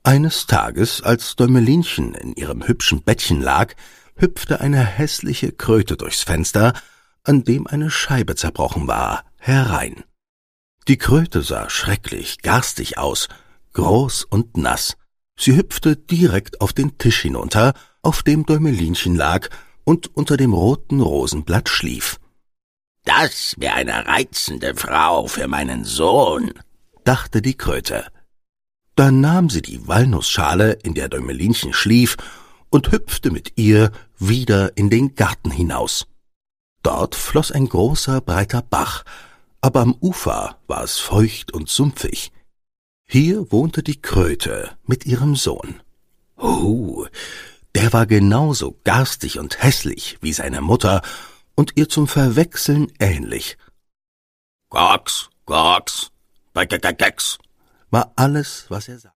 Eines Tages, als Däumelinchen in ihrem hübschen Bettchen lag, hüpfte eine hässliche Kröte durchs Fenster, an dem eine Scheibe zerbrochen war, herein. Die Kröte sah schrecklich garstig aus, groß und nass. Sie hüpfte direkt auf den Tisch hinunter, auf dem Däumelinchen lag und unter dem roten Rosenblatt schlief. »Das wär eine reizende Frau für meinen Sohn«, dachte die Kröte. Da nahm sie die Walnussschale, in der Däumelinchen schlief, und hüpfte mit ihr wieder in den Garten hinaus. Dort floss ein großer, breiter Bach, aber am Ufer war es feucht und sumpfig. Hier wohnte die Kröte mit ihrem Sohn. Der war genauso garstig und hässlich wie seine Mutter und ihr zum Verwechseln ähnlich. »Koks, Koks, Keks«, war alles, was er sagte.